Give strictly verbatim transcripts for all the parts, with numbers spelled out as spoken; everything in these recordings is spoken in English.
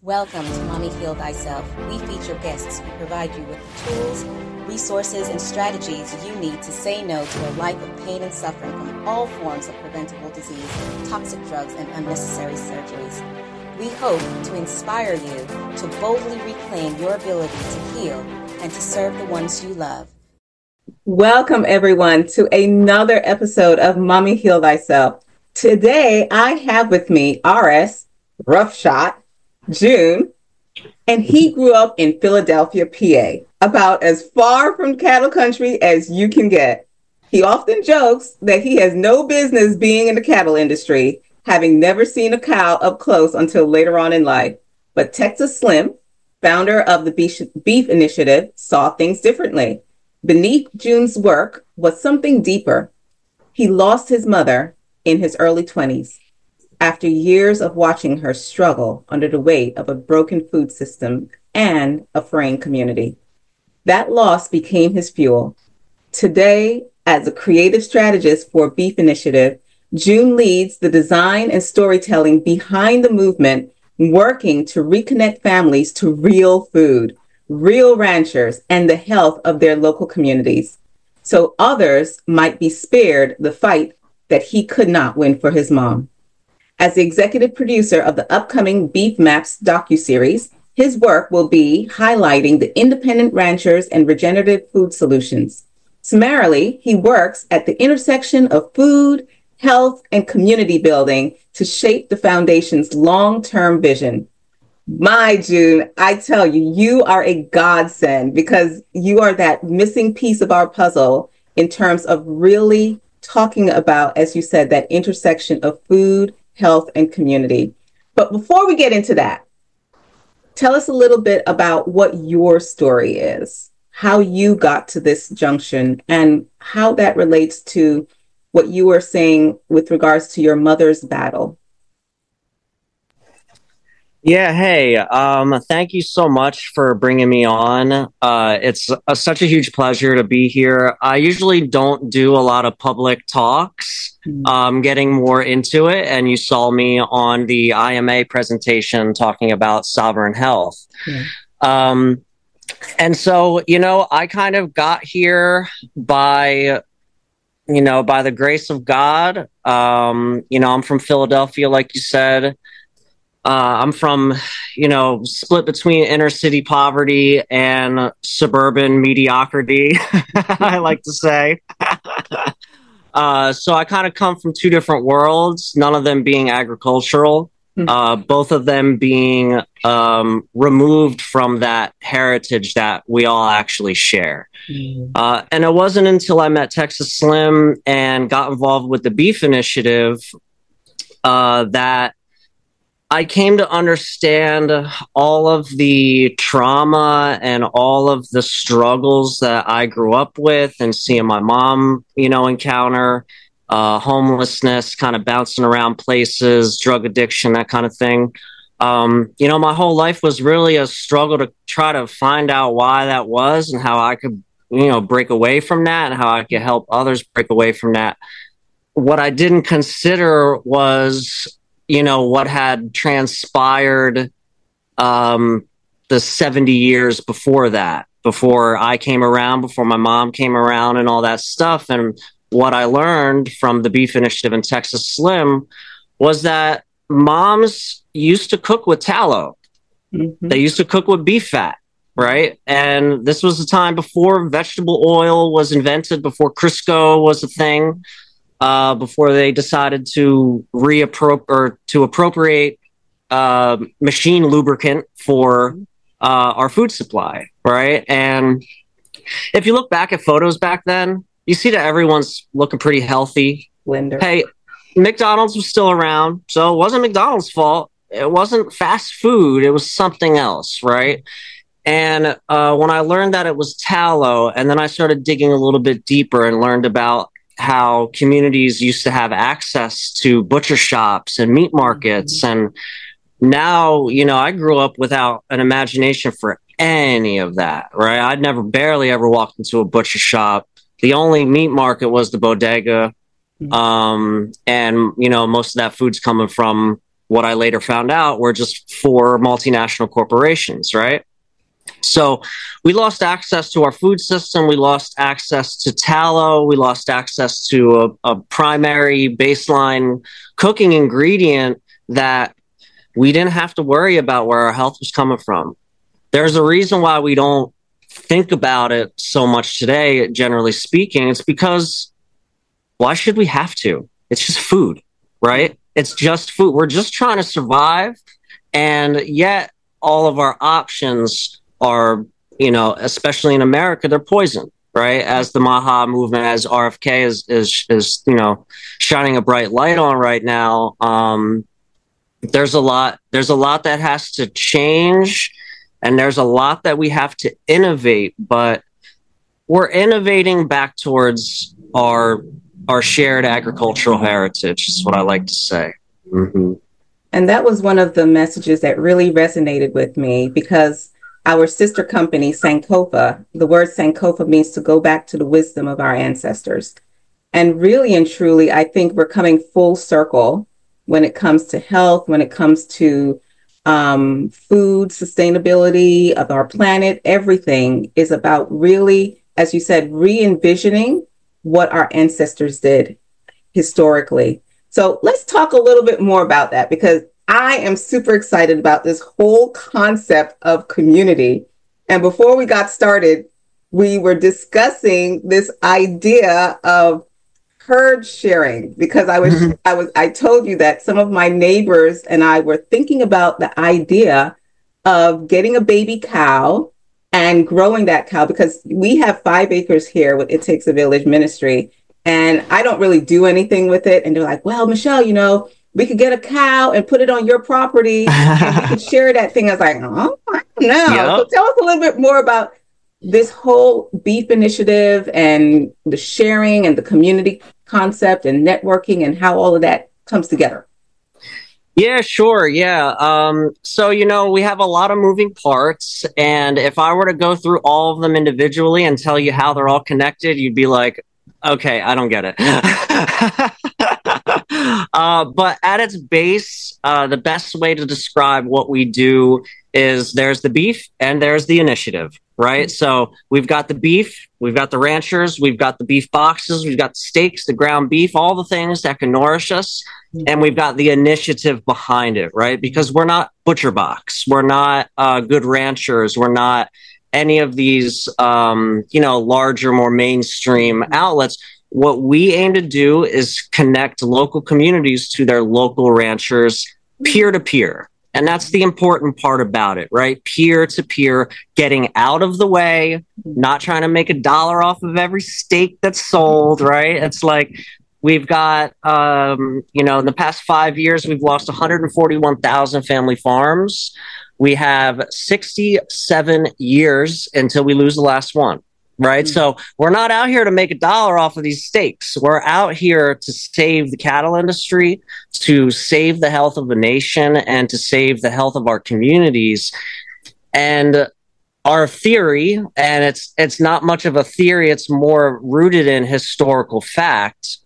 Welcome to Mommy Heal Thyself. We feature guests who provide you with the tools, resources, and strategies you need to say no to a life of pain and suffering from all forms of preventable disease, toxic drugs, and unnecessary surgeries. We hope to inspire you to boldly reclaim your ability to heal and to serve the ones you love. Welcome, everyone, to another episode of Mommy Heal Thyself. Today, I have with me R S Roughshot June, and he grew up in Philadelphia, P A, about as far from cattle country as you can get. He often jokes that he has no business being in the cattle industry, having never seen a cow up close until later on in life. But Texas Slim, founder of the Beef, Beef Initiative, saw things differently. Beneath June's work was something deeper. He lost his mother in his early twenties. After years of watching her struggle under the weight of a broken food system and a fraying community. That loss became his fuel. Today, as a creative strategist for Beef Initiative, June leads the design and storytelling behind the movement, working to reconnect families to real food, real ranchers, and the health of their local communities, so others might be spared the fight that he could not win for his mom. As the executive producer of the upcoming Beef Maps docuseries, his work will be highlighting the independent ranchers and regenerative food solutions. Summarily, he works at the intersection of food, health, and community building to shape the foundation's long-term vision. My June, I tell you, you are a godsend because you are that missing piece of our puzzle in terms of really talking about, as you said, that intersection of food, health, and community. But before we get into that, tell us a little bit about what your story is, how you got to this junction, and how that relates to what you were saying with regards to your mother's battle. Yeah, hey, um, thank you so much for bringing me on. Uh, it's a, such a huge pleasure to be here. I usually don't do a lot of public talks. Mm-hmm. Um, getting more into it, and you saw me on the I M A presentation talking about sovereign health. Yeah. Um, and so, you know, I kind of got here by, you know, by the grace of God. Um, you know, I'm from Philadelphia, like you said. Uh, I'm from, you know, split between inner city poverty and suburban mediocrity, I like to say. uh, so I kind of come from two different worlds, none of them being agricultural, mm-hmm. uh, both of them being um, removed from that heritage that we all actually share. Mm-hmm. Uh, and it wasn't until I met Texas Slim and got involved with the Beef Initiative uh, that I came to understand all of the trauma and all of the struggles that I grew up with and seeing my mom, you know, encounter uh, homelessness, kind of bouncing around places, drug addiction, that kind of thing. Um, you know, my whole life was really a struggle to try to find out why that was and how I could, you know, break away from that and how I could help others break away from that. What I didn't consider was, you know, what had transpired um, the seventy years before that, before I came around, before my mom came around and all that stuff. And what I learned from the Beef Initiative and Texas Slim was that moms used to cook with tallow. Mm-hmm. They used to cook with beef fat, right? And this was the time before vegetable oil was invented, before Crisco was a thing. Uh, before they decided to reappropri- or to appropriate uh, machine lubricant for uh, our food supply, right? And if you look back at photos back then, you see that everyone's looking pretty healthy. Blender. Hey, McDonald's was still around, so it wasn't McDonald's fault. It wasn't fast food. It was something else, right? And uh, when I learned that it was tallow, and then I started digging a little bit deeper and learned about how communities used to have access to butcher shops and meat markets. Mm-hmm. And now, you know, I grew up without an imagination for any of that, right? I'd never, barely ever walked into a butcher shop. The only meat market was the bodega. Mm-hmm. Um, and, you know, most of that food's coming from what I later found out were just four multinational corporations, right? So we lost access to our food system. We lost access to tallow. We lost access to a, a primary baseline cooking ingredient that we didn't have to worry about where our health was coming from. There's a reason why we don't think about it so much today, generally speaking. It's because why should we have to? It's just food, right? It's just food. We're just trying to survive. And yet all of our options are, you know, especially in America, they're poison, right? As the MAHA movement, as R F K is, is, is, you know, shining a bright light on right now. Um, there's a lot, there's a lot that has to change, and there's a lot that we have to innovate, but we're innovating back towards our, our shared agricultural heritage is what I like to say. Mm-hmm. And that was one of the messages that really resonated with me, because our sister company, Sankofa, the word Sankofa means to go back to the wisdom of our ancestors. And really and truly, I think we're coming full circle when it comes to health, when it comes to um, food, sustainability of our planet. Everything is about really, as you said, re-envisioning what our ancestors did historically. So let's talk a little bit more about that, because I am super excited about this whole concept of community. And before we got started, we were discussing this idea of herd sharing, because I was, mm-hmm. I was, I told you that some of my neighbors and I were thinking about the idea of getting a baby cow and growing that cow, because we have five acres here with It Takes a Village Ministry, and I don't really do anything with it. And they're like, well, Michelle, you know, we could get a cow and put it on your property and we could share that thing. I was like, oh, I don't know. Yep. So tell us a little bit more about this whole beef initiative and the sharing and the community concept and networking and how all of that comes together. Yeah, sure. Yeah. Um, so, you know, we have a lot of moving parts. And if I were to go through all of them individually and tell you how they're all connected, you'd be like, okay, I don't get it. uh, but at its base, uh, the best way to describe what we do is there's the beef and there's the initiative, right? So we've got the beef, we've got the ranchers, we've got the beef boxes, we've got the steaks, the ground beef, all the things that can nourish us. And we've got the initiative behind it, right? Because we're not Butcher Box. We're not uh, Good Ranchers. We're not any of these, um, you know, larger, more mainstream outlets. What we aim to do is connect local communities to their local ranchers peer to peer. And that's the important part about it, right? Peer to peer, getting out of the way, not trying to make a dollar off of every steak that's sold, right? It's like, we've got, um, you know, in the past five years, we've lost one hundred forty-one thousand family farms. We have sixty-seven years until we lose the last one, right? Mm-hmm. So we're not out here to make a dollar off of these steaks. We're out here to save the cattle industry, to save the health of the nation, and to save the health of our communities. And our theory, and it's it's not much of a theory, it's more rooted in historical fact.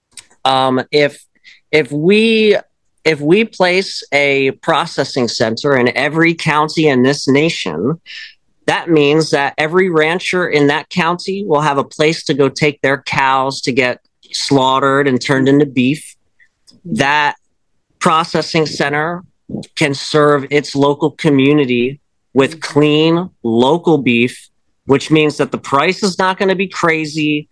Um, if if we if we place a processing center in every county in this nation, that means that every rancher in that county will have a place to go take their cows to get slaughtered and turned into beef. That processing center can serve its local community with clean local beef, which means that the price is not going to be crazy.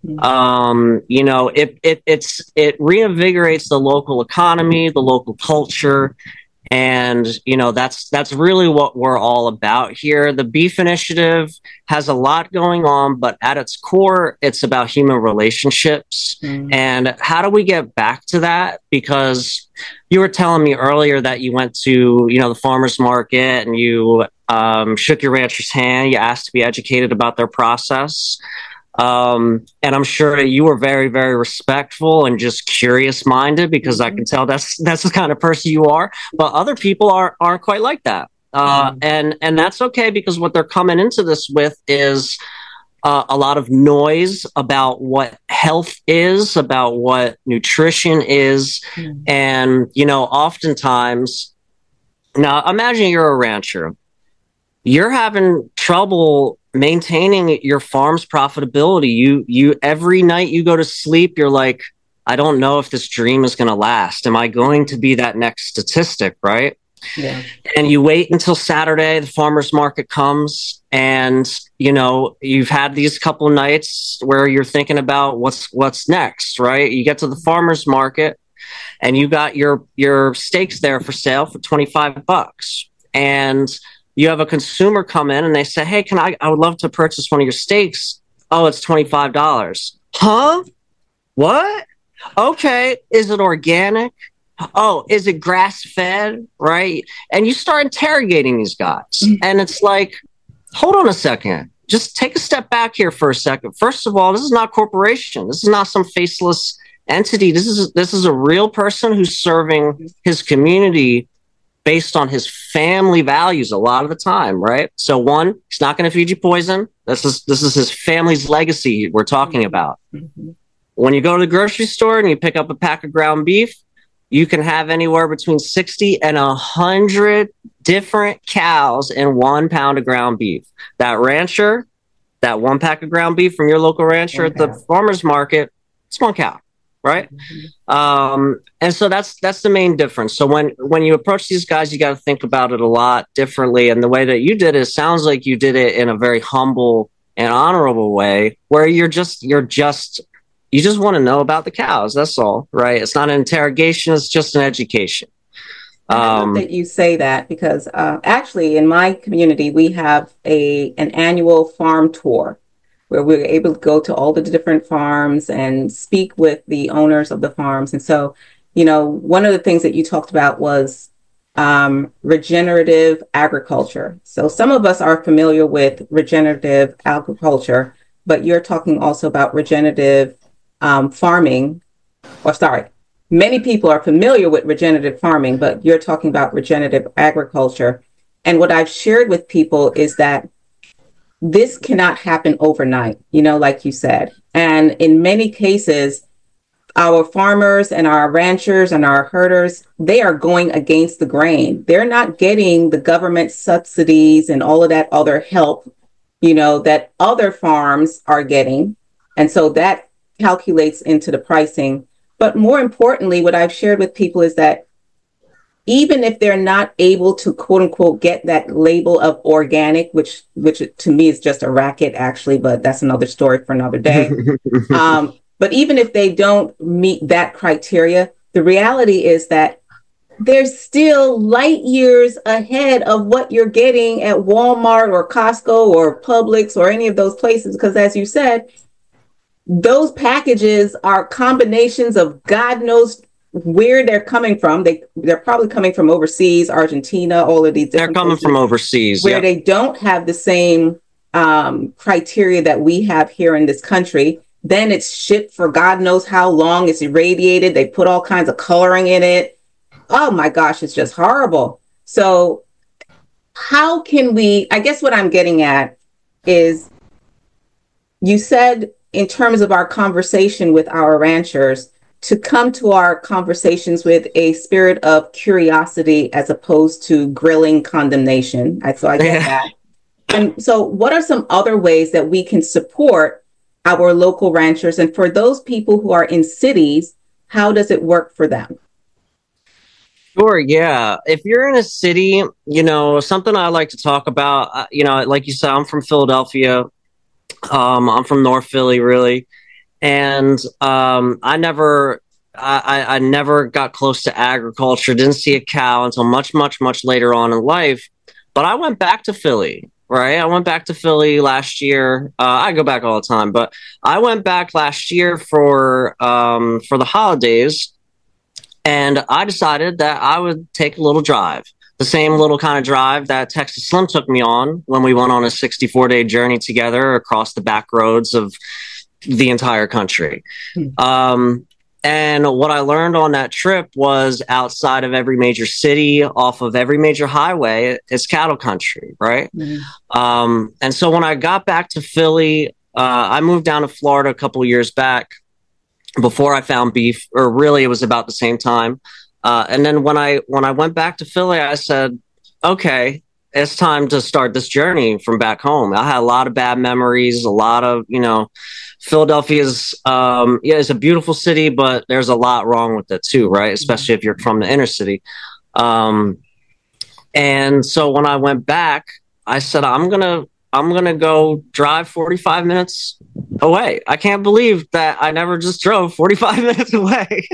Um, you know, it, it, it's, it reinvigorates the local economy, the local culture. And, you know, that's, that's really what we're all about here. The Beef Initiative has a lot going on, but at its core, it's about human relationships. Mm. And how do we get back to that? Because you were telling me earlier that you went to, you know, the farmer's market and you, um, shook your rancher's hand. You asked to be educated about their process. Um, and I'm sure that you were very, very respectful and just curious minded, because I can tell that's, that's the kind of person you are, but other people are, aren't quite like that. Uh, mm. and, and that's okay, because what they're coming into this with is uh, a lot of noise about what health is, about what nutrition is. Mm. And, you know, oftentimes, now imagine you're a rancher. You're having trouble maintaining your farm's profitability. You, you, every night you go to sleep, you're like, I don't know if this dream is going to last. Am I going to be that next statistic? Right. Yeah. And you wait until Saturday, the farmer's market comes, and, you know, you've had these couple nights where you're thinking about what's, what's next, right? You get to the farmer's market and you got your, your steaks there for sale for twenty-five bucks. And you have a consumer come in and they say, hey, can I, I would love to purchase one of your steaks. Oh, it's twenty-five dollars. Huh? What? Okay. Is it organic? Oh, is it grass fed? Right. And you start interrogating these guys. Mm-hmm. And it's like, hold on a second. Just take a step back here for a second. First of all, this is not a corporation. This is not some faceless entity. This is, this is a real person who's serving his community based on his family values a lot of the time. Right. So one, he's not going to feed you poison. This is, this is his family's legacy we're talking about. Mm-hmm. When you go to the grocery store and you pick up a pack of ground beef, you can have anywhere between sixty and one hundred different cows in one pound of ground beef. That rancher, that one pack of ground beef from your local rancher one at cow. The farmer's market, it's one cow, right? Mm-hmm. Um, and so that's that's the main difference. So when, when you approach these guys, you got to think about it a lot differently. And the way that you did it sounds like you did it in a very humble and honorable way, where you're just you're just... You just want to know about the cows. That's all, right? It's not an interrogation. It's just an education. Um, I love that you say that, because uh, actually in my community, we have a an annual farm tour where we're able to go to all the different farms and speak with the owners of the farms. And so, you know, one of the things that you talked about was um, regenerative agriculture. So some of us are familiar with regenerative agriculture, but you're talking also about regenerative Um, farming, or sorry, many people are familiar with regenerative farming, but you're talking about regenerative agriculture. And what I've shared with people is that this cannot happen overnight, you know, like you said. And in many cases, our farmers and our ranchers and our herders, they are going against the grain. They're not getting the government subsidies and all of that other help, you know, that other farms are getting. And so that calculates into the pricing. But more importantly, what I've shared with people is that even if they're not able to, quote unquote, get that label of organic, which which to me is just a racket, actually, but that's another story for another day. um, but even if they don't meet that criteria, the reality is that they're still light years ahead of what you're getting at Walmart or Costco or Publix or any of those places. Because as you said, those packages are combinations of God knows where they're coming from. They, they're probably coming from overseas, Argentina, all of these. They're coming from overseas. Where yep. they don't have the same um, criteria that we have here in this country. Then it's shipped for God knows how long. It's irradiated. They put all kinds of coloring in it. Oh my gosh, it's just horrible. So how can we, I guess what I'm getting at is, you said, in terms of our conversation with our ranchers, to come to our conversations with a spirit of curiosity as opposed to grilling condemnation. I so I get that. And so what are some other ways that we can support our local ranchers? And for those people who are in cities, how does it work for them? Sure. Yeah. If you're in a city, you know, something I like to talk about, uh, you know, like you said, I'm from Philadelphia. Um, I'm from North Philly, really. And um, I never, I, I never got close to agriculture, didn't see a cow until much, much, much later on in life. But I went back to Philly, right? I went back to Philly last year. Uh, I go back all the time, but I went back last year for um, for the holidays. And I decided that I would take a little drive. The same little kind of drive that Texas Slim took me on when we went on a sixty-four day journey together across the back roads of the entire country. Mm. Um, and what I learned on that trip was outside of every major city, off of every major highway, it's cattle country, right? Mm. Um, and so when I got back to Philly, Uh, I moved down to Florida a couple of years back before I found beef, or really it was about the same time. Uh, and then when I when I went back to Philly, I said, okay, it's time to start this journey from back home. I had a lot of bad memories, a lot of, you know, Philadelphia's, um, yeah, it's a beautiful city, but there's a lot wrong with it too, right? Especially if you're from the inner city. Um, and so when I went back, I said, I'm going to, I'm going to go drive forty-five minutes away. I can't believe that I never just drove forty-five minutes away.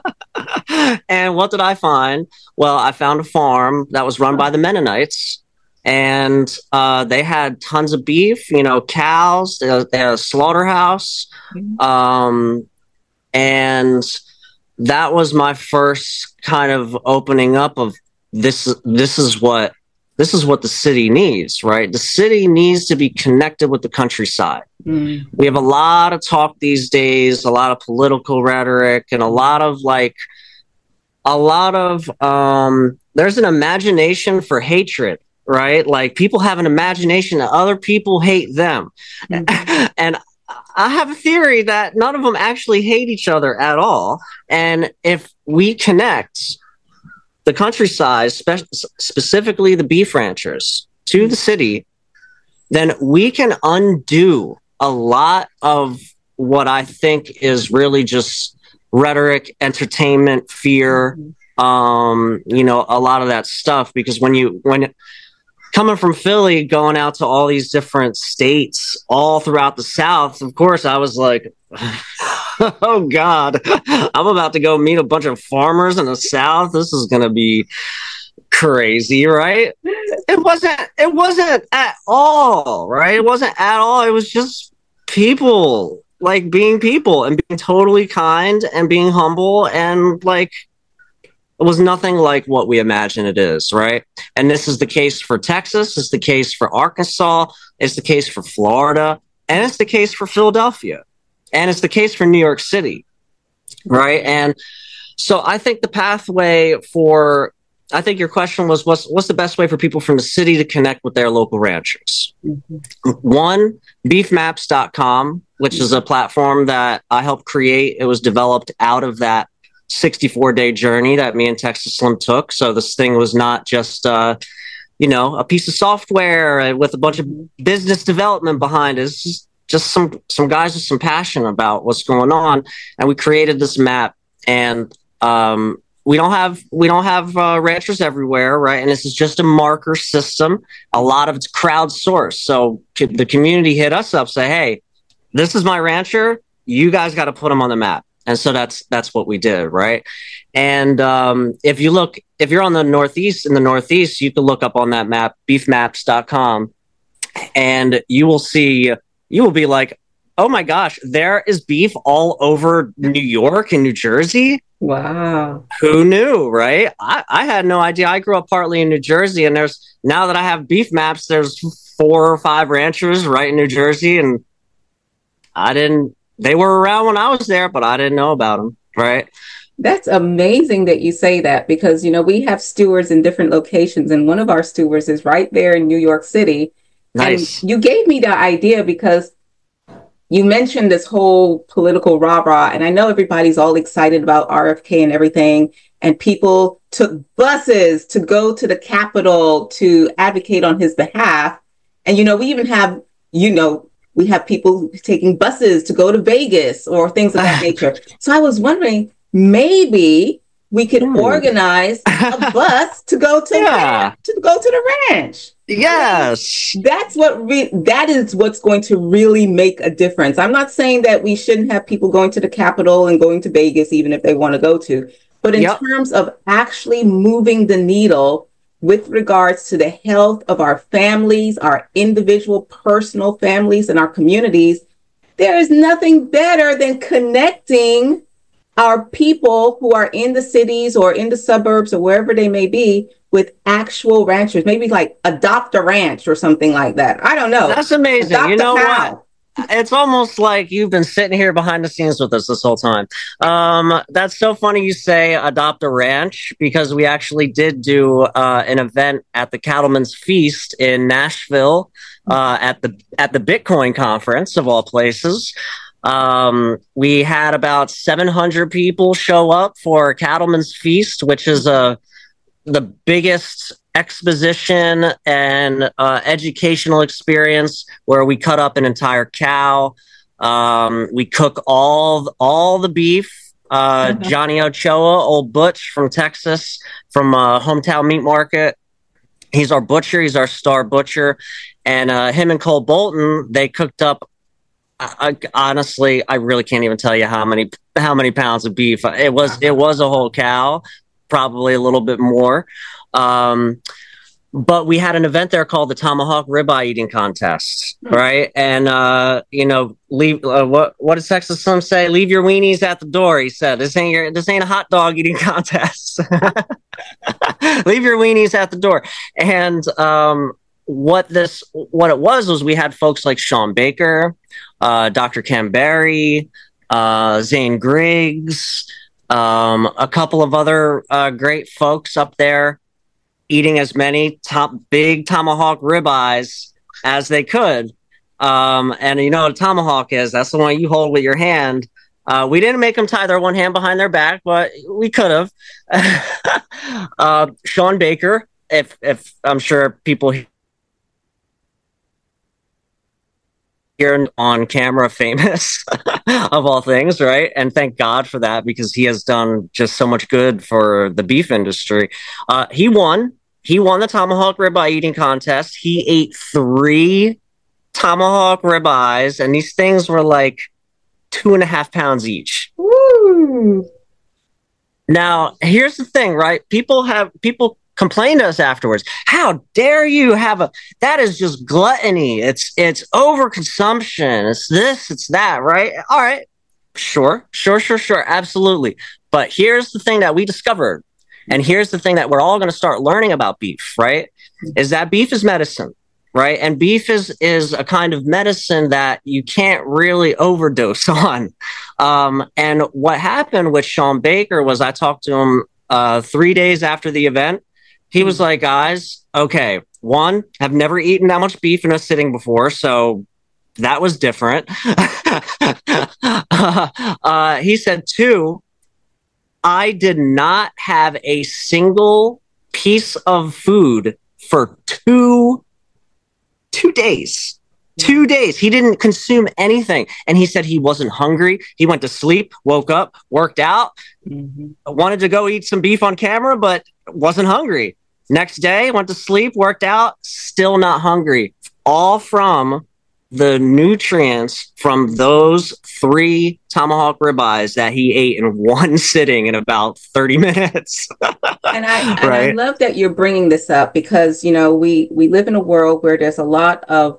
And what did I find? Well, I found a farm that was run by the Mennonites, and uh, they had tons of beef, you know, cows, they had, they had a slaughterhouse. Um, and that was my first kind of opening up of this. This is what, this is what the city needs, right? The city needs to be connected with the countryside. Mm. We have a lot of talk these days, a lot of political rhetoric, and a lot of like, a lot of, um, there's an imagination for hatred, right? Like people have an imagination that other people hate them. Mm-hmm. And I have a theory that none of them actually hate each other at all. And if we connect the countryside, spe- specifically the beef ranchers, to the city, then we can undo a lot of what I think is really just rhetoric, entertainment, fear, um, you know, a lot of that stuff. Because when you, when coming from Philly, going out to all these different states all throughout the South, of course, I was like, oh God, I'm about to go meet a bunch of farmers in the South. This is going to be crazy, right? It wasn't, it wasn't at all, right? It wasn't at all. It was just people. Like being people and being totally kind and being humble, and like it was nothing like what we imagine it is, right? And this is the case for Texas, it's the case for Arkansas, it's the case for Florida, and it's the case for Philadelphia, and it's the case for New York City, right? And so I think the pathway for, I think your question was, what's, what's the best way for people from the city to connect with their local ranchers? Mm-hmm. One, beef maps dot com, which is a platform that I helped create. It was developed out of that sixty-four day journey that me and Texas Slim took. So this thing was not just, uh, you know, a piece of software with a bunch of business development behind it. It's just, just some, some guys with some passion about what's going on. And we created this map, and, um, We don't have we don't have uh, ranchers everywhere, right? And this is just a marker system. A lot of it's crowdsourced. So the community hit us up, say, "Hey, this is my rancher. You guys got to put them on the map." And so that's that's what we did, right? And um, if you look, if you're on the Northeast, in the Northeast, you can look up on that map, beef maps dot com, and you will see. You will be like, "Oh my gosh, there is beef all over New York and New Jersey." Wow. Who knew, right? I, I had no idea. I grew up partly in New Jersey, and there's, now that I have beef maps, there's four or five ranchers right in New Jersey, and I didn't, they were around when I was there, but I didn't know about them, right? That's amazing that you say that, because, you know, we have stewards in different locations, and one of our stewards is right there in New York City. Nice. And you gave me the idea because you mentioned this whole political rah-rah, and I know everybody's all excited about R F K and everything, and people took buses to go to the Capitol to advocate on his behalf. And, you know, we even have, you know, we have people taking buses to go to Vegas or things of that nature. So I was wondering, maybe we could mm. organize a bus to go to, yeah. to go to the ranch. Yes. That's what re- that is what's going to really make a difference. I'm not saying that we shouldn't have people going to the Capitol and going to Vegas, even if they want to go to. But in yep. terms of actually moving the needle with regards to the health of our families, our individual personal families, and our communities, there is nothing better than connecting our people who are in the cities or in the suburbs or wherever they may be with actual ranchers. Maybe like adopt a ranch or something like that. I don't know. That's amazing. Adopt you know what? it's almost like you've been sitting here behind the scenes with us this whole time. Um, that's so funny you say adopt a ranch, because we actually did do uh, an event at the Cattlemen's Feast in Nashville uh, at the at the Bitcoin conference of all places. Um, we had about seven hundred people show up for Cattlemen's Feast, which is a the biggest exposition and uh, educational experience where we cut up an entire cow. Um, we cook all all the beef. Uh, mm-hmm. Johnny Ochoa, old Butch from Texas, from uh, Hometown Meat Market. He's our butcher. He's our star butcher. And uh, him and Cole Bolton, they cooked up. I, I, honestly, I really can't even tell you how many how many pounds of beef. It was it was a whole cow. Probably a little bit more. Um, but we had an event there called the Tomahawk Ribeye Eating Contest, right? And, uh, you know, leave, uh, what, what does Texas Slim say? Leave your weenies at the door, he said. This ain't your, this ain't a hot dog eating contest. Leave your weenies at the door. And, um, what this, what it was, was we had folks like Sean Baker, uh, Doctor Ken Berry, uh, Zane Griggs, Um, a couple of other uh, great folks up there eating as many top big tomahawk ribeyes as they could. Um, and you know what a tomahawk is? That's the one you hold with your hand. Uh, we didn't make them tie their one hand behind their back, but we could have. uh, Sean Baker, if if I'm sure people here on camera famous of all things, right? And thank God for that, because he has done just so much good for the beef industry. Uh, he won. He won the Tomahawk Ribeye Eating Contest. He ate three tomahawk ribeyes, and these things were like two and a half pounds each. Woo! Now, here's the thing, right? People have people complain to us afterwards. How dare you have a, that is just gluttony. It's, it's overconsumption. It's this, it's that, right? All right. Sure, sure, sure, sure. Absolutely. But here's the thing that we discovered. And here's the thing that we're all going to start learning about beef, right? Is that beef is medicine, right? And beef is, is a kind of medicine that you can't really overdose on. Um, and what happened with Sean Baker was I talked to him uh, three days after the event. He was like, guys, okay, one, I've never eaten that much beef in a sitting before, so that was different. uh, uh, he said, two, I did not have a single piece of food for two, two days. Two days. He didn't consume anything. And he said he wasn't hungry. He went to sleep, woke up, worked out, mm-hmm. wanted to go eat some beef on camera, but wasn't hungry. Next day, went to sleep, worked out, still not hungry. All from the nutrients from those three tomahawk ribeyes that he ate in one sitting in about thirty minutes. and, I, and right? I love that you're bringing this up, because, you know, we, we live in a world where there's a lot of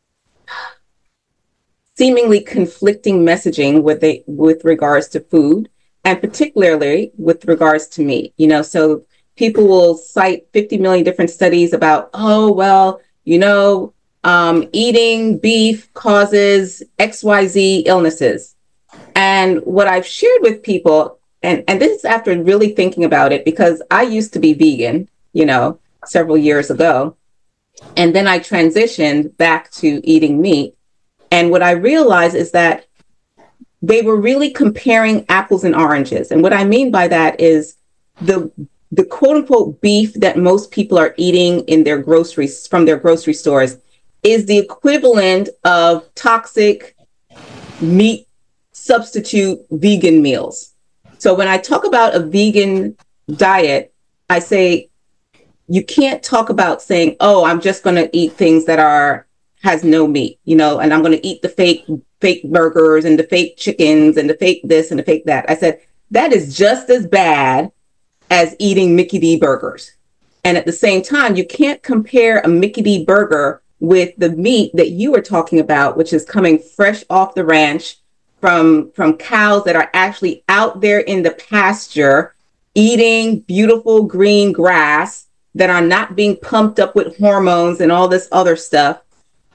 seemingly conflicting messaging with the, with regards to food, and particularly with regards to meat. You know, so people will cite fifty million different studies about, oh, well, you know, um, eating beef causes X Y Z illnesses. And what I've shared with people, and, and this is after really thinking about it, because I used to be vegan, you know, several years ago. And then I transitioned back to eating meat. And what I realized is that they were really comparing apples and oranges. And what I mean by that is the the quote unquote beef that most people are eating in their groceries from their grocery stores is the equivalent of toxic meat substitute vegan meals. So when I talk about a vegan diet, I say you can't talk about saying, oh, I'm just going to eat things that are has no meat, you know, and I'm going to eat the fake fake burgers and the fake chickens and the fake this and the fake that. I said that is just as bad as eating Mickey D burgers. And at the same time, you can't compare a Mickey D burger with the meat that you were talking about, which is coming fresh off the ranch from, from cows that are actually out there in the pasture, eating beautiful green grass that are not being pumped up with hormones and all this other stuff.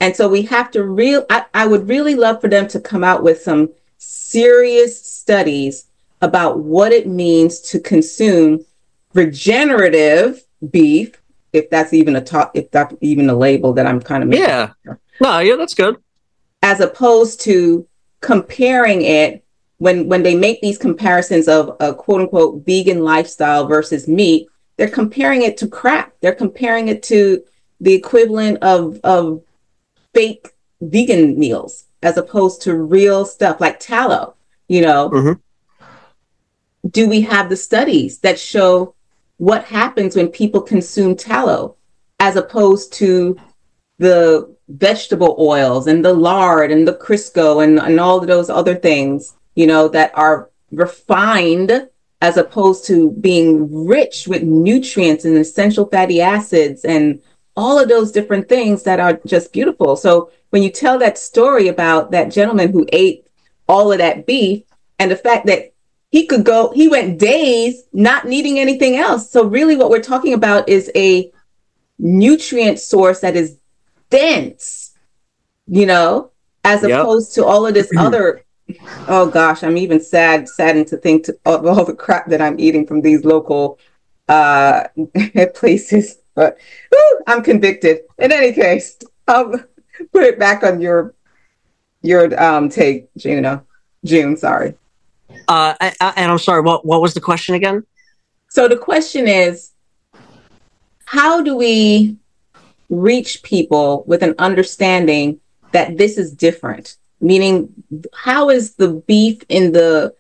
And so we have to real, I, I would really love for them to come out with some serious studies about what it means to consume regenerative beef, if that's even a top, if that's even a label that I'm kind of making. Yeah. No, yeah, that's good. As opposed to comparing it when when they make these comparisons of a quote unquote vegan lifestyle versus meat, they're comparing it to crap. They're comparing it to the equivalent of of fake vegan meals as opposed to real stuff like tallow. You know, mm-hmm. Do we have the studies that show what happens when people consume tallow as opposed to the vegetable oils and the lard and the Crisco and, and all of those other things, you know, that are refined as opposed to being rich with nutrients and essential fatty acids and all of those different things that are just beautiful. So when you tell that story about that gentleman who ate all of that beef and the fact that he could go, he went days not needing anything else. So really what we're talking about is a nutrient source that is dense, you know, as yep. opposed to all of this other, oh gosh, I'm even sad, saddened to think to, of all the crap that I'm eating from these local uh, places. But whew, I'm convicted. In any case, I'll put it back on your your um, take, Juno. June, sorry. Uh, I, I, and I'm sorry, what, what was the question again? So the question is, how do we reach people with an understanding that this is different? Meaning, how is the beef in the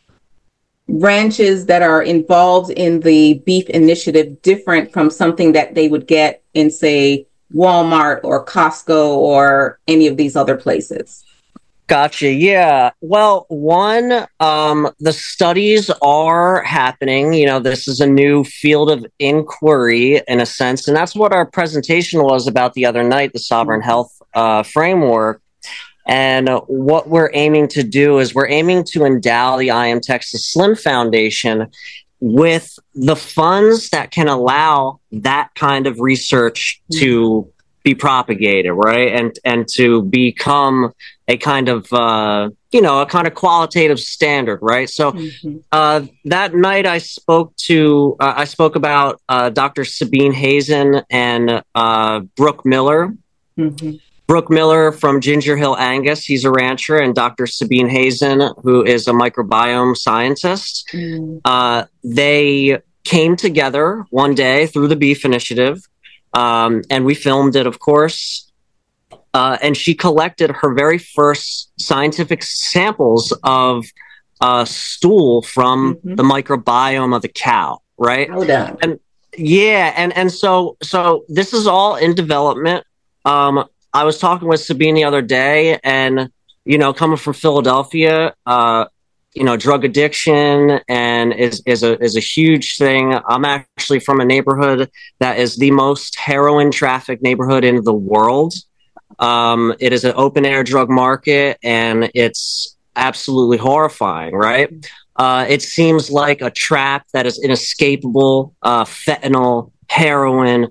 ranches that are involved in the beef initiative different from something that they would get in, say, Walmart or Costco or any of these other places? Gotcha. Yeah. Well, one, um, the studies are happening. You know, this is a new field of inquiry in a sense. And that's what our presentation was about the other night, the Sovereign Health uh, Framework. And uh, what we're aiming to do is we're aiming to endow the I Am Texas Slim Foundation with the funds that can allow that kind of research to be propagated, right? And and to become a kind of, uh, you know, a kind of qualitative standard, right? So mm-hmm. uh, that night I spoke to, uh, I spoke about uh, Doctor Sabine Hazen and uh, Brooke Miller. Mm-hmm. Brooke Miller from Ginger Hill Angus, he's a rancher, and Doctor Sabine Hazen, who is a microbiome scientist. Mm. Uh, they came together one day through the Beef Initiative, um, and we filmed it, of course. Uh, and she collected her very first scientific samples of uh, stool from mm-hmm. the microbiome of the cow, right? Hold on. And yeah, and and so so this is all in development. Um, I was talking with Sabine the other day, and, you know, coming from Philadelphia, uh, you know, drug addiction and is, is a, is a huge thing. I'm actually from a neighborhood that is the most heroin trafficked neighborhood in the world. Um, it is an open air drug market, and it's absolutely horrifying, right? Uh, it seems like a trap that is inescapable. Uh, fentanyl, heroin,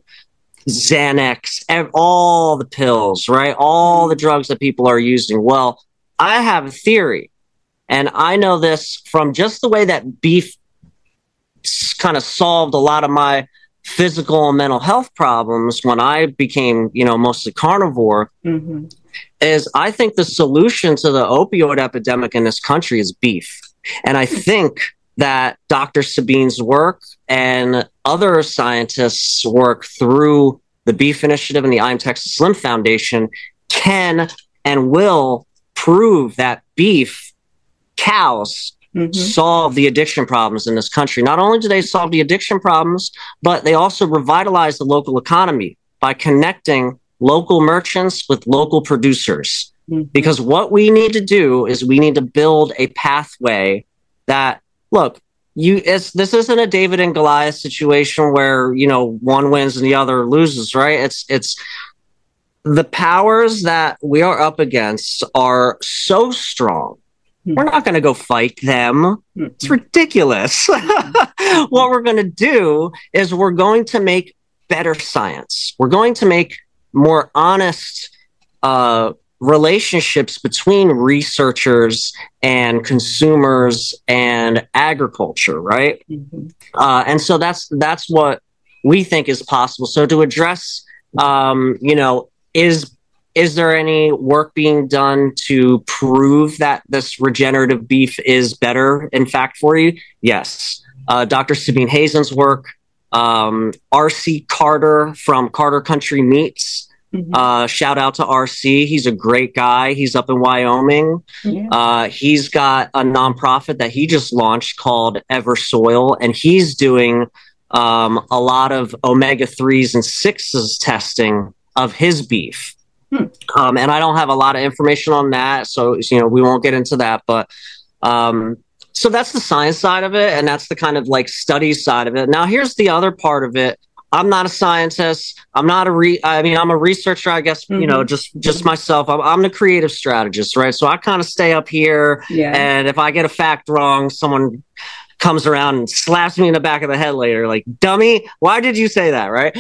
Xanax, all the pills, right? All the drugs that people are using. Well, I have a theory, and I know this from just the way that beef kind of solved a lot of my physical and mental health problems when I became, you know, mostly carnivore, mm-hmm. is I think the solution to the opioid epidemic in this country is beef. And I think that Doctor Sabine's work and other scientists' work through the Beef Initiative and the I Am Texas Slim Foundation can and will prove that beef, cows, mm-hmm. solve the addiction problems in this country. Not only do they solve the addiction problems, but they also revitalize the local economy by connecting local merchants with local producers. Mm-hmm. Because what we need to do is we need to build a pathway that, look, you it's this isn't a David and Goliath situation where, you know, one wins and the other loses, right? It's it's the powers that we are up against are so strong. Mm-hmm. We're not going to go fight them. Mm-hmm. It's ridiculous. Mm-hmm. What we're going to do is we're going to make better science. We're going to make more honest uh, relationships between researchers and consumers and agriculture, right? Mm-hmm. Uh, and so that's that's what we think is possible. So to address, um, you know, is is there any work being done to prove that this regenerative beef is better, in fact, for you? Yes. Uh, Doctor Sabine Hazen's work, um, R C Carter from Carter Country Meats. Mm-hmm. Uh, shout out to R C. He's a great guy. He's up in Wyoming. Yeah. Uh, he's got a nonprofit that he just launched called Eversoil, and he's doing um, a lot of omega threes and sixes testing of his beef. Hmm. Um, and I don't have a lot of information on that, so you know we won't get into that. But um, so that's the science side of it, and that's the kind of like study side of it. Now, here's the other part of it. I'm not a scientist. I'm not a re. I mean, I'm a researcher, I guess. Mm-hmm. You know, just just myself. I'm, I'm the creative strategist, right? So I kind of stay up here, yeah. And if I get a fact wrong, someone comes around and slaps me in the back of the head later, like, dummy, why did you say that, right?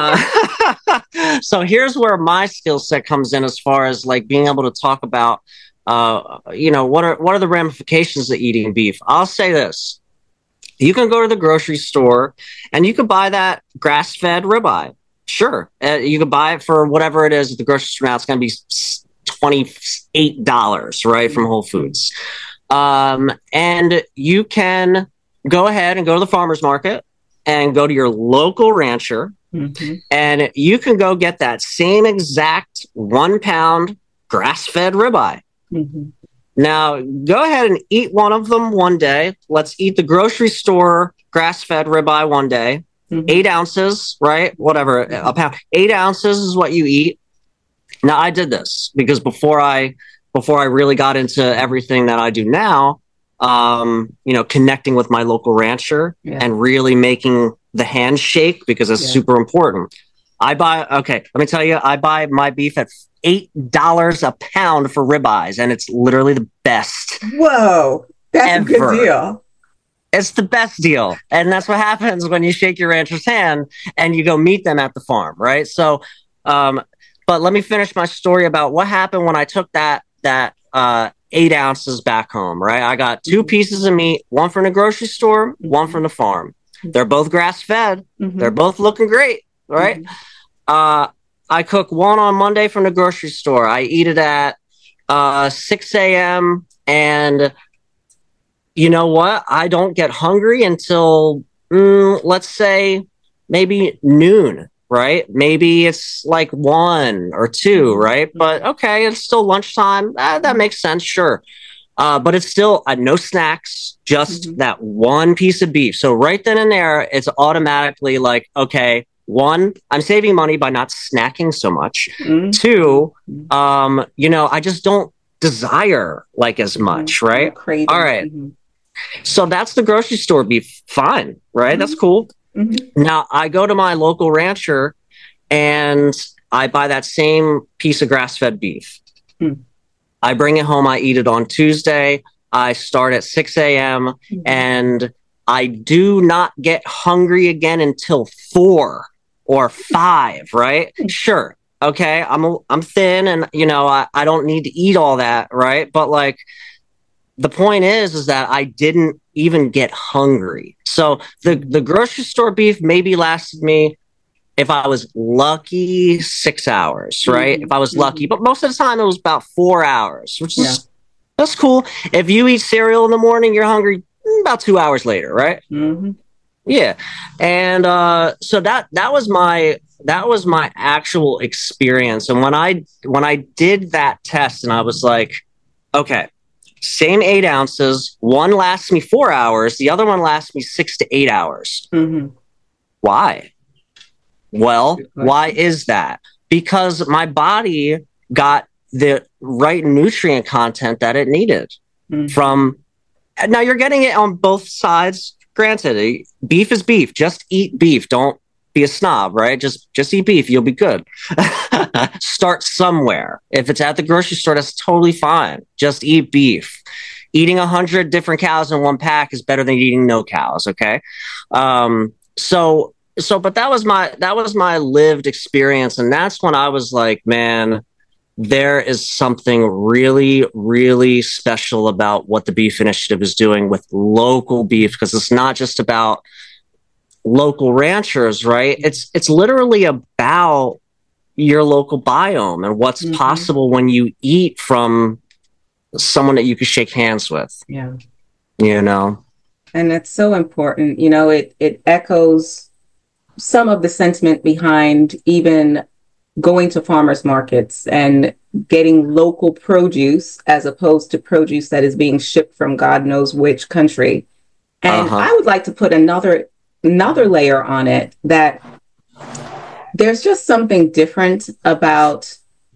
uh, so here's where my skill set comes in as far as like being able to talk about, uh, you know, what are what are the ramifications of eating beef? I'll say this. You can go to the grocery store and you can buy that grass-fed ribeye. Sure. Uh, you can buy it for whatever it is at the grocery store now. It's going to be twenty-eight dollars, right, from Whole Foods. Um, and you can go ahead and go to the farmer's market and go to your local rancher, mm-hmm. and you can go get that same exact one pound grass-fed ribeye. Mm-hmm. Now, go ahead and eat one of them one day. Let's eat the grocery store grass-fed ribeye one day. Mm-hmm. Eight ounces, right? Whatever, mm-hmm. a pound. Eight ounces is what you eat. Now, I did this because before I before I really got into everything that I do now, um, you know, connecting with my local rancher yeah. and really making the handshake, because that's yeah. super important. I buy, okay, let me tell you, I buy my beef at eight dollars a pound for ribeyes, and it's literally the best. Whoa, that's ever. A good deal. It's the best deal. And that's what happens when you shake your rancher's hand and you go meet them at the farm, right? So, um, but let me finish my story about what happened when I took that that uh, eight ounces back home, right? I got two pieces of meat, one from the grocery store, mm-hmm. one from the farm. They're both grass-fed. Mm-hmm. They're both looking great, right? Mm-hmm. Uh, I cook one on Monday from the grocery store. I eat it at uh, six a.m. and you know what? I don't get hungry until, mm, let's say, maybe noon. Right? Maybe it's like one or two, right? But okay, it's still lunchtime. Ah, that makes sense, sure. Uh, but it's still uh, no snacks, just mm-hmm. that one piece of beef. So right then and there, it's automatically like, okay, one, I'm saving money by not snacking so much. Mm-hmm. Two, um, you know, I just don't desire like as much, mm-hmm. right? Crazy. All right. Mm-hmm. So that's the grocery store beef. Fine, right? Mm-hmm. That's cool. Mm-hmm. Now, I go to my local rancher and I buy that same piece of grass-fed beef. Mm. I bring it home. I eat it on Tuesday. I start at six a.m. Mm-hmm. and I do not get hungry again until four or five, right? Sure. Okay. I'm, a, I'm thin and, you know, I, I don't need to eat all that, right? But like, the point is, is that I didn't even get hungry. So the, the grocery store beef maybe lasted me, if I was lucky, six hours, right? Mm-hmm. If I was lucky, but most of the time it was about four hours, which is, yeah. that's cool. If you eat cereal in the morning, you're hungry about two hours later, right? Mm-hmm. Yeah. And uh, so that, that was my, that was my actual experience. And when I, when I did that test and I was like, okay, same eight ounces. One lasts me four hours. The other one lasts me six to eight hours. Mm-hmm. Why? Well, why is that? Because my body got the right nutrient content that it needed mm-hmm. from. Now you're getting it on both sides. Granted, beef is beef. Just eat beef. Don't be a snob, right? Just just eat beef. You'll be good. Start somewhere. If it's at the grocery store, that's totally fine. Just eat beef. Eating a hundred different cows in one pack is better than eating no cows. Okay. Um, so, so, but that was my, that was my lived experience. And that's when I was like, man, there is something really, really special about what the Beef Initiative is doing with local beef, because it's not just about local ranchers, right? It's it's literally about your local biome and what's mm-hmm. possible when you eat from someone that you can shake hands with. Yeah. You know? And that's so important. You know, it it echoes some of the sentiment behind even going to farmers markets and getting local produce as opposed to produce that is being shipped from God knows which country. And uh-huh. I would like to put another another layer on it, that there's just something different about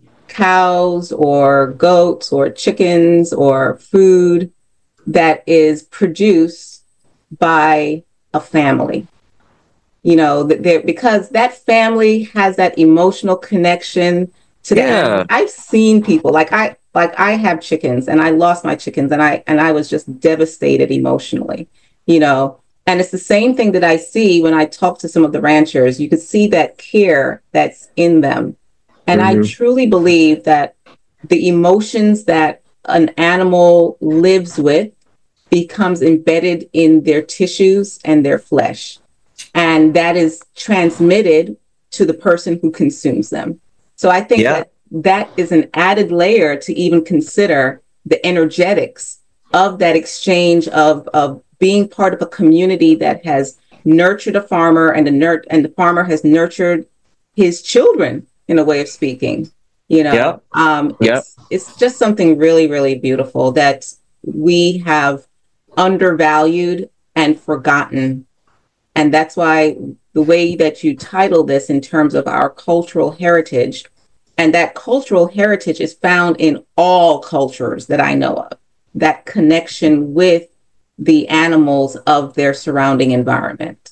cows or goats or chickens or food that is produced by a family. You know, that because that family has that emotional connection to yeah. them. I've seen people like I like I have chickens, and I lost my chickens, and I and I was just devastated emotionally, you know. And it's the same thing that I see when I talk to some of the ranchers. You could see that care that's in them. And mm-hmm. I truly believe that the emotions that an animal lives with becomes embedded in their tissues and their flesh. And that is transmitted to the person who consumes them. So I think yeah. that that is an added layer to even consider the energetics of that exchange of, of being part of a community that has nurtured a farmer, and the nur- and the farmer has nurtured his children, in a way of speaking. You know, yep. um, yep. it's, it's just something really, really beautiful that we have undervalued and forgotten. And that's why the way that you title this in terms of our cultural heritage, and that cultural heritage is found in all cultures that I know of, that connection with the animals of their surrounding environment.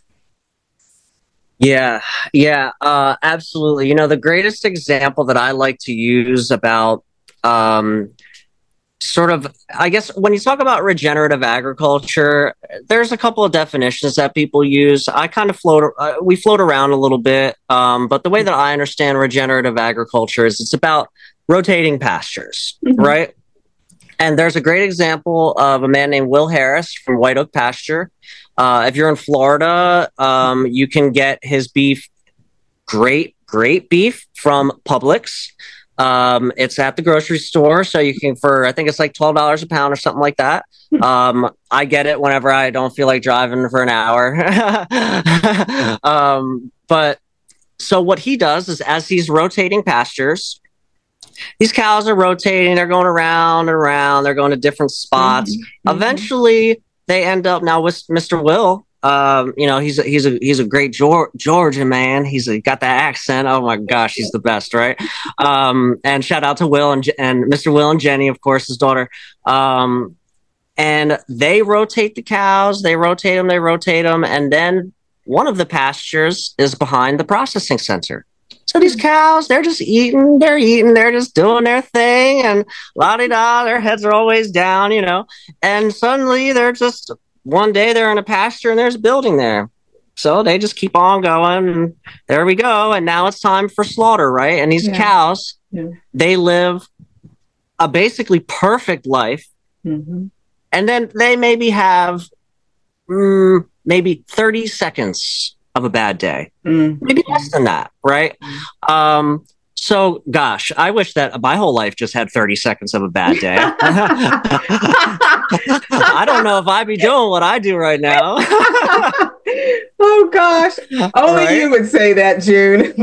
Yeah, yeah, uh, absolutely. You know, the greatest example that I like to use about um, sort of, I guess, when you talk about regenerative agriculture, there's a couple of definitions that people use. I kind of float, uh, we float around a little bit, um, but the way that I understand regenerative agriculture is it's about rotating pastures, mm-hmm. right? And there's a great example of a man named Will Harris from White Oak Pasture. Uh, if you're in Florida, um, you can get his beef, great, great beef from Publix. Um, it's at the grocery store, so you can, for, I think it's like twelve dollars a pound or something like that. Um, I get it whenever I don't feel like driving for an hour. um, but so what he does is, as he's rotating pastures, these cows are rotating, they're going around and around, they're going to different spots. Mm-hmm. Eventually, they end up, now with Mister Will, um, you know, he's a, he's a he's a great Geor- Georgian man. He's a, got that accent. Oh my gosh, he's the best, right? Um, and shout out to Will and and Mister Will and Jenny, of course, his daughter. Um, and they rotate the cows, they rotate them, they rotate them, and then one of the pastures is behind the processing center. So these cows, they're just eating, they're eating, they're just doing their thing, and la-di-da, their heads are always down, you know. And suddenly they're just, one day they're in a pasture and there's a building there. So they just keep on going, and there we go. And now it's time for slaughter, right? And these yeah. cows, yeah. they live a basically perfect life. Mm-hmm. And then they maybe have mm, maybe thirty seconds of a bad day, mm. maybe less than that, right? Mm. Um, so, gosh, I wish that my whole life just had thirty seconds of a bad day. I don't know if I'd be doing what I do right now. Oh, gosh. Only right? you would say that, June.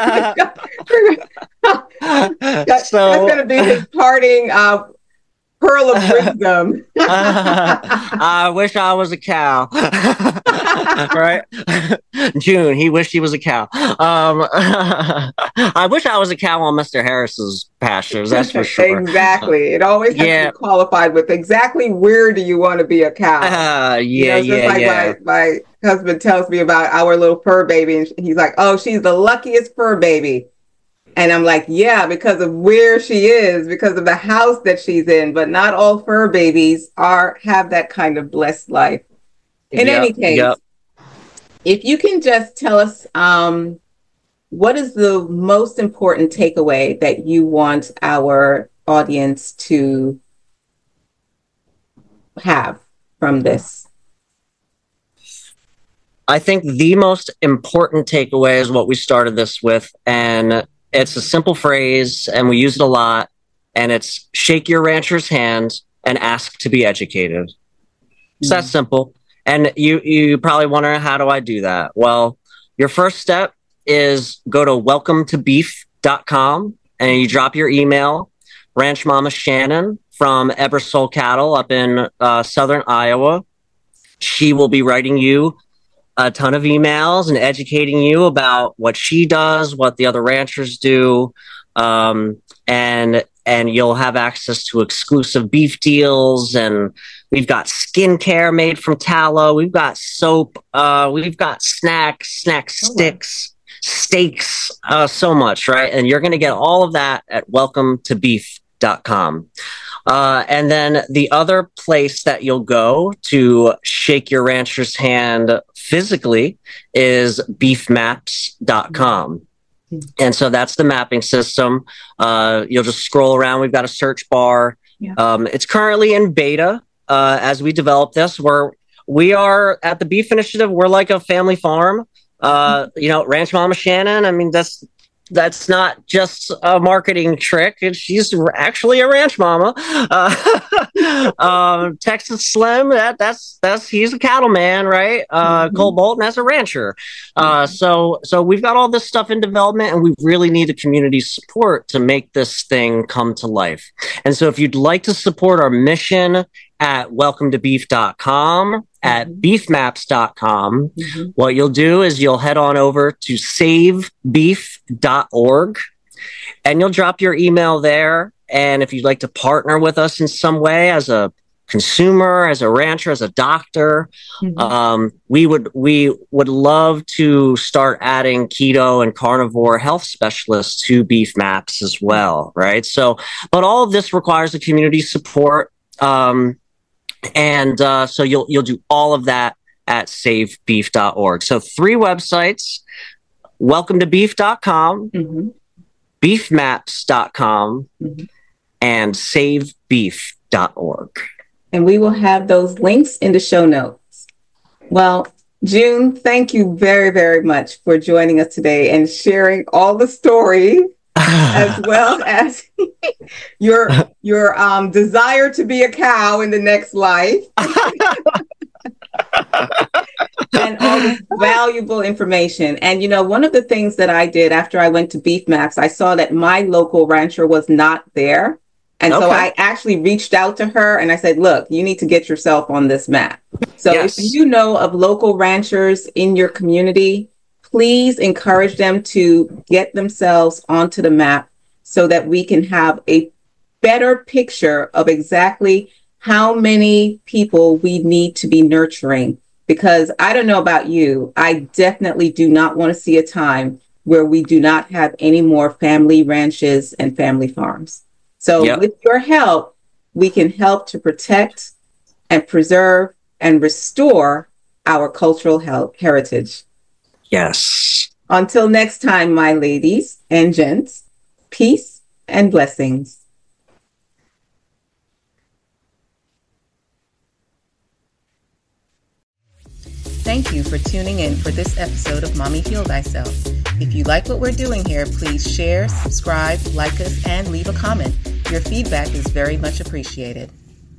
that, so, that's going to be his parting uh, pearl of wisdom. uh, I wish I was a cow. Right? June, he wished he was a cow. Um, I wish I was a cow on Mister Harris's pastures, that's for sure. Exactly. It always has yeah. to be qualified with exactly where do you want to be a cow. Uh, yeah, you know, just yeah, like yeah. My, my husband tells me about our little fur baby, and he's like, oh, she's the luckiest fur baby. And I'm like, yeah, because of where she is, because of the house that she's in. But not all fur babies are have that kind of blessed life. In yep, any case, yep. if you can just tell us um, what is the most important takeaway that you want our audience to have from this? I think the most important takeaway is what we started this with, and it's a simple phrase, and we use it a lot, and it's shake your rancher's hand and ask to be educated. It's that simple. And you, you probably wonder, how do I do that? Well, your first step is go to welcome to beef dot com and you drop your email. Ranch Mama Shannon from Ebersole Cattle up in uh, southern Iowa. She will be writing you a ton of emails and educating you about what she does, what the other ranchers do, um, and and you'll have access to exclusive beef deals, and we've got skincare made from tallow. We've got soap. Uh, we've got snacks, snack sticks, steaks, uh, so much, right? And you're going to get all of that at welcome to beef dot com. Uh, and then the other place that you'll go to shake your rancher's hand physically is beef maps dot com. And so that's the mapping system. Uh, you'll just scroll around. We've got a search bar. Yeah. Um, it's currently in beta uh, as we develop this. We're, we are at the Beef Initiative. We're like a family farm. Uh, you know, Ranch Mama Shannon, I mean, that's that's not just a marketing trick. She's actually a ranch mama. Uh, uh, Texas Slim, that, that's that's he's a cattleman, right? Uh, mm-hmm. Cole Bolton as a rancher. Uh, mm-hmm. So so we've got all this stuff in development, and we really need the community support to make this thing come to life. And so if you'd like to support our mission at welcome to beef dot com, at beef maps dot com, mm-hmm. what you'll do is you'll head on over to save beef dot org and you'll drop your email there. And if you'd like to partner with us in some way as a consumer, as a rancher, as a doctor, mm-hmm. um, we would we would love to start adding keto and carnivore health specialists to Beef Maps as well, right? So, but all of this requires the community support. Um, And uh, so you'll you'll do all of that at save beef dot org. So three websites: welcome to beef dot com, mm-hmm. beef maps dot com, mm-hmm. and save beef dot org. And we will have those links in the show notes. Well, June, thank you very, very much for joining us today and sharing all the story, as well as your your um, desire to be a cow in the next life. And all this valuable information. And, you know, one of the things that I did after I went to Beef Maps, I saw that my local rancher was not there. And okay. so I actually reached out to her and I said, look, you need to get yourself on this map. So yes. if you know of local ranchers in your community, please encourage them to get themselves onto the map so that we can have a better picture of exactly how many people we need to be nurturing. Because I don't know about you, I definitely do not want to see a time where we do not have any more family ranches and family farms. So yep. with your help, we can help to protect and preserve and restore our cultural health, heritage. Yes. Until next time, my ladies and gents, peace and blessings. Thank you for tuning in for this episode of Mommy Heal Thyself. If you like what we're doing here, please share, subscribe, like us, and leave a comment. Your feedback is very much appreciated.